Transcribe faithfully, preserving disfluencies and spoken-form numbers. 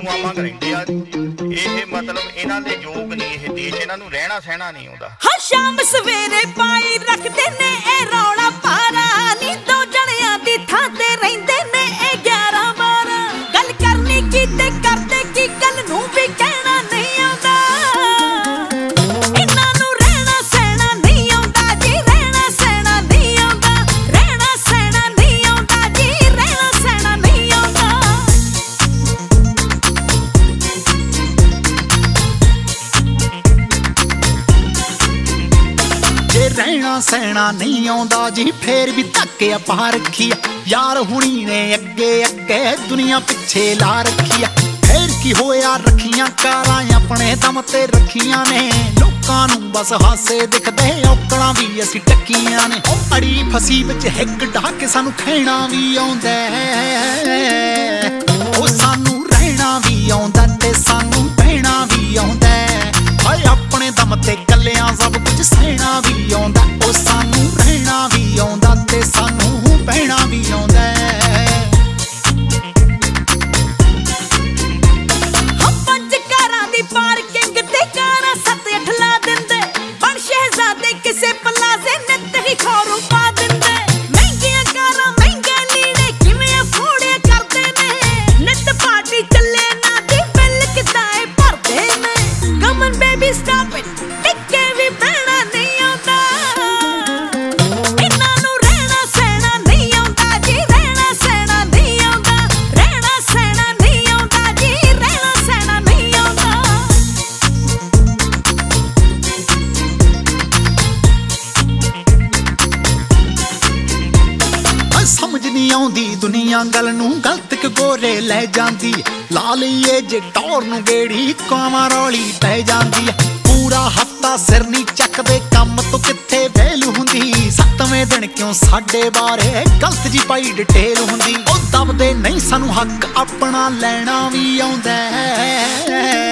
ਪਸ਼ੂਆਂ ਵਾਂਗ ਰਹਿੰਦੇ ਆ ਇਹ ਮਤਲਬ ਇਹਨਾਂ ਦੇ ਯੋਗ ਨਹੀਂ ਇਹ ਦੇਸ਼ ਇਹਨਾਂ ਨੂੰ ਰਹਿਣਾ ਸਹਿਣਾ ਨਹੀਂ ਆਉਂਦਾ। ਹਾਂ ਸ਼ਾਮ ਸਵੇਰੇ ਪਾਈ ਰੱਖਦੇ ਨੇ ਇਹ ਰੌਲਾ ਪਾਰਾ ਨੀ ਦੋ ਜਣਿਆਂ ਦੀ ਥਾਂ ਤੇ ਰਹਿੰਦੇ ਨੇ ਇਹ ਗਿਆਰਾਂ ਬਾਰਾਂ ਗੱਲ ਕਰਨੀ ਕੀ ਤੇ ਕਰਦੇ ਕੀ ਗੱਲ ਨੂੰ ਵੀ ਕਹਿਣਾ ਨਹੀਂ ਆਉਂਦਾ ਇਹਨਾਂ ਨੂੰ ਰਹਿਣਾ ਸਹਿਣਾ ਨਹੀਂ ਆਉਂਦਾ ਜੀ ਰਹਿਣਾ ਸਹਿਣਾ ਨਹੀਂ ਆਉਂਦਾ ਰਹਿਣਾ ਸਹਿਣਾ ਨਹੀਂ ਆਉਂਦਾ ਜੀ ਰਹਿਣਾ ਸਹਿਣਾ ਨਹੀਂ ਆਉਂਦਾ। ਜੇ ਰਹਿਣਾ ਸਹਿਣਾ ਨਹੀਂ ਆਉਂਦਾ ਜੀ ਫੇਰ ਵੀ ਧੱਕੇ ਪਾ ਰੱਖੀ ਆ ਯਾਰ ਹੁਣੀ ਨੇ ਅੱਗੇ ਅੱਗੇ ਦੁਨੀਆ ਪਿੱਛੇ ਲਾ ਰੱਖੀ ਆ। ਫੇਰ ਕੀ ਹੋਇਆ ਰੱਖੀਆਂ ਕਾਰਾਂ ਆਪਣੇ ਦਮ ਤੇ ਰੱਖੀਆਂ ਨੇ ਲੋਕਾਂ ਨੂੰ ਬਸ ਹਾਸੇ ਦਿਖਦੇ ਔਕੜਾਂ ਵੀ ਅਸੀਂ ਟੱਕੀਆਂ ਨੇ ਅੜੀ ਫਸੀ ਵਿੱਚ ਹਿੱਕ ਢਾ ਕੇ ਸਾਨੂੰ ਖੈਣਾ ਵੀ ਆਉਂਦਾ ਉਹ ਸਾਨੂੰ ਰਹਿਣਾ ਵੀ ਆਉਂਦਾ ਤੇ ਸਾਨੂੰ ਬਹਿਣਾ ਵੀ ਆਉਂਦਾ ਹਾਏ ਆਪਣੇ ਦਮ ਤੇ ਕੱਲਿਆਂ ਸਭ ਕੁਝ ਸਹਿਣਾ ਵੀ ਆਉਂਦਾ ਉਹ ਸਾਨੂੰ ਰਹਿਣਾ ਵੀ ਆਉਂਦਾ ਤੇ ਸਾਨੂੰ ਬਹਿਣਾ ਵੀ ਆਉਂਦਾ। ਹਾਂ ਪੰਜ ਕਾਰਾਂ ਦੀ ਪਾਰਕਿੰਗ ਤੇ ਕਾਰਾਂ ਸੱਤ ਅੱਠ ਲਾ ਦਿੰਦੇ ਬਣ ਸ਼ਹਿਜ਼ਾਦੇ ਕਿਸੇ ਪਲਾਜ਼ੇ ਨਿੱਤ ਹੀ ਖੌਰੂ ਪਾ ਦਿੰਦੇ ਮਹਿੰਗੀਆਂ ਕਾਰਾਂ ਮਹਿੰਗੇ ਲੀੜੇ ਕਿਵੇਂ ਅਫੋਰਡ ਕਰਦੇ ਨੇ ਨਿੱਤ ਪਾਰਟੀ ਚੱਲੇ ਨਾ ਦੀ ਬਿੱਲ ਕਿੱਦਾਂ ਇਹ ਭਰਦੇ ਨੇ ਕਮਨ ਬੇਬੀ ਸਟਾਪ ਇਟ ਟਿੱਕੇ ਵੀ ਬਹਿਣਾ ਨਹੀਂ ਆਉਂਦਾ ਇਹਨਾਂ ਨੂੰ ਰਹਿਣਾ ਸਹਿਣਾ ਨਹੀਂ ਆਉਂਦਾ ਜੀ ਰਹਿਣਾ ਸਹਿਣਾ ਨਹੀਂ ਆਉਂਦਾ ਰਹਿਣਾ ਸਹਿਣਾ ਨਹੀਂ ਆਉਂਦਾ ਜੀ ਰਹਿਣਾ ਸਹਿਣਾ ਨਹੀਂ ਆਉਂਦਾ। ਸਮਝ ਨਹੀਂ ਆਉਂਦੀ ਦੁਨੀਆ ਗੱਲ ਨੂੰ ਗਲਤ ਕਿ ਗੋਰੇ ਲੈ ਜਾਂਦੀ ਲਾ ਲਈਏ ਜੇ ਟੌਰ ਨੂੰ ਗੇੜੀ ਕਾਵਾਂ ਰੌਲੀ ਪੈ ਜਾਂਦੀ ਪੂਰਾ ਹਫਤਾ ਸਿਰ ਨਹੀਂ ਚੱਕਦੇ ਕੰਮ ਤੋਂ ਕਿੱਥੇ ਵੇਲ ਹੁੰਦੀ ਸੱਤਵੇਂ ਦਿਨ ਕਿਉਂ ਸਾਡੇ ਬਾਰੇ ਗਲਤ ਜੀ ਪਾਈ ਡਿਟੇਲ ਹੁੰਦੀ ਉਹ ਦਬਦੇ ਨਹੀਂ ਸਾਨੂੰ ਹੱਕ ਆਪਣਾ ਲੈਣਾ ਵੀ ਆਉਂਦਾ